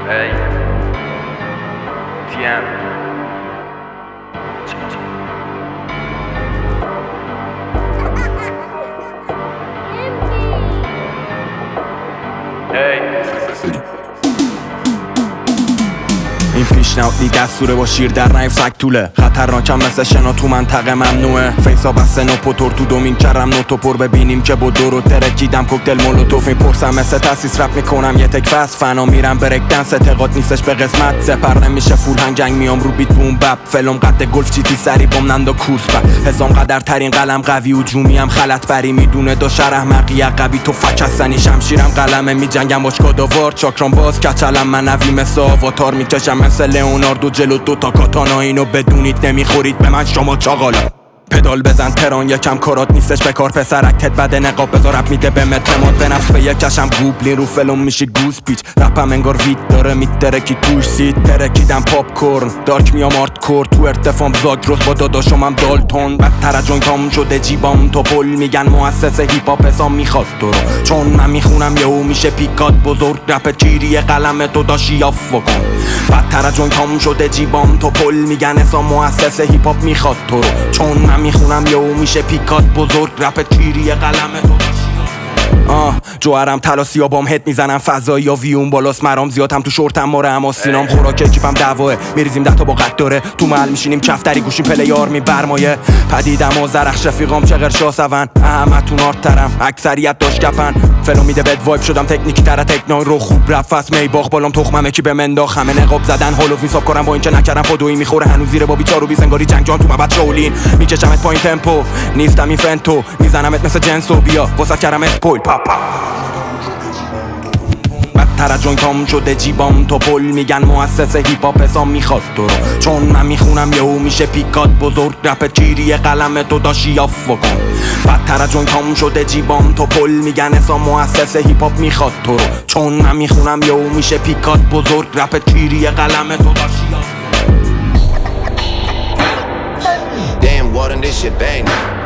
Hey, TM. این پیشنهادی دستوره با شیر در نیف سگ طوله خطرناکم مثل شنا تو منطقه ممنوعه فیسا بسته نوپوتور تو دومین کرم نوتو پر ببینیم که با دورو ترکیدم کوکتل مولوتوف میپرسم مثل تاسیس رپ میکنم یه تک فست فنا میرم برک دنس اعتقاد نیستش به قسمت سپر نمیشه فول هنگنگ میام رو بیت بوم بپ فلم قد گلف چیتی سری بام نندو کورس با حسام قدر ترین قلم قوی و جومیم خلط بری میدونه دو شرح مرقی عقبی تو فک هستنی شمشیرم قلمه میجنگم باش کاداوار چاکرام باز کچلم منوی مثل آواتار میکشم مثل لئوناردو جلو دوتا کاتانا اینو بدونید نمیخورید به من شما چاقالا پدال بزن تران یکم کارات نیستش به کار پسرک تت بده نقاب بذار رپ میده به مترمات به نفس به یک کشم گوبلین رو فلم میشی گوز پیچ رپم انگار وید داره میترکی توش سید ترکیدم پاپ کورن دارک میام آرت کور تو ارتفام زاگروز با داداشم هم دالتون بدتر از جوینتام شده جیبام تو پل میگن مؤسس هیپ هاپ حسام میخواد تو رو چون من میخونم یهو میشه پیکات بزرگ رپ چیری قلم تو داشی آف کن بدتر از جوینتام شده جیبام تو پل میگن حسام مؤسس هیپ هاپ میخواد تو رو چون من میخونم یهو میشه پیکات بزرگ رپ چیری قلم تو جوهرم طلا سیاه بام هد میزنم فضایی یا ویون بالاست مرام زیاد هم تو شورتم ماره اما سینام خوراک اکیپم دعواه میریزیم 10 تا با قد داره تو محل میشینیم کفتری گوشیم پلیار میبرمایه پدیدم و زرخش رفیقام چه قرشا سون احمدتون آرترم اکثریت داشت گپن فلو میده بد وایب شدم تکنیکی تر تکنای رو خوب رفت فست میباخ بالام تخممه کی به منداخ همه نقاب زدن هولو حساب کنم با اینکه نکردم پادویی میخوره هنوز زیر با بیچارو بیزنگاری جنگ جان تو مبد شولین میکشمت پایین تمپو نیستم این فنتو میزنمت مثل جنسو بیا واسه کردم اسپویل پاپا بدتر از جوینتام شده جیبام تو پل میگن مؤسس هیپ هاپ حسام میخواد تو رو چون من میخونم یهو میشه پیکات بزرگ رپ چیری قلم تو داشی آف کن بدتر از جوینتام شده جیبام تو پل میگن حسام مؤسس هیپ هاپ میخواد تو رو چون من میخونم یهو میشه پیکات بزرگ رپ چیری قلم تو داشی Damn, what in this shit bang.